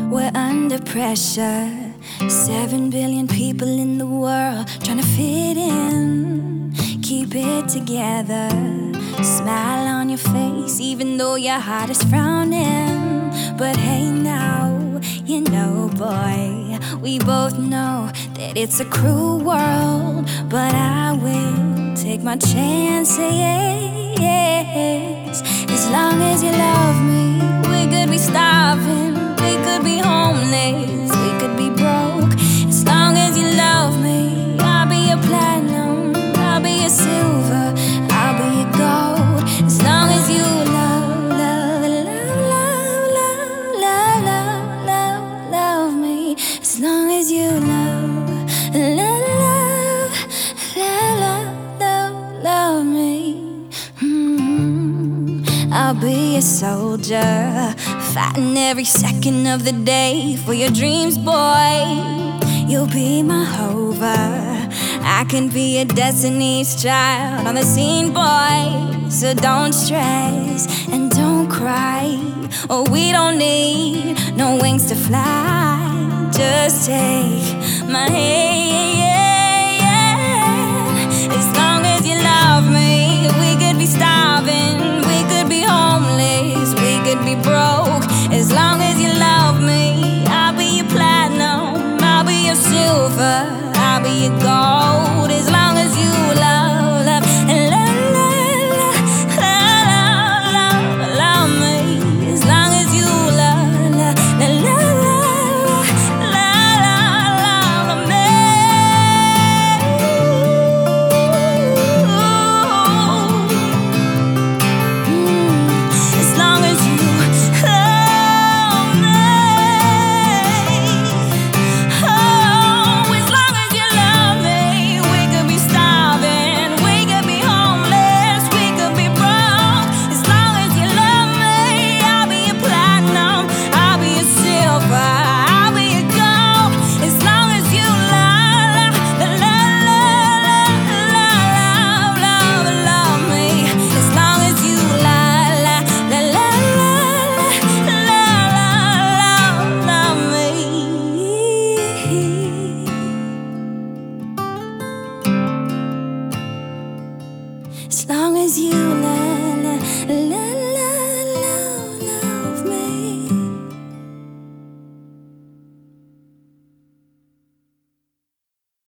We're under pressure. 7 billion people in the world trying to fit in. Keep it together. Smile on your face even though your heart is frowning. But hey now, you know boy, we both know that it's a cruel world. But I will take my chances. As long as you love me, we could be starving, we could be homeless, we could be broke. As long as you love me, I'll be your platinum, I'll be your silver, I'll be your gold. As long as you love me. As long as you love me. I'll be a soldier, fighting every second of the day for your dreams, boy. You'll be my hover, I can be a Destiny's Child on the scene, boy. So don't stress and don't cry. Oh, we don't need no wings to fly. Just take my hand.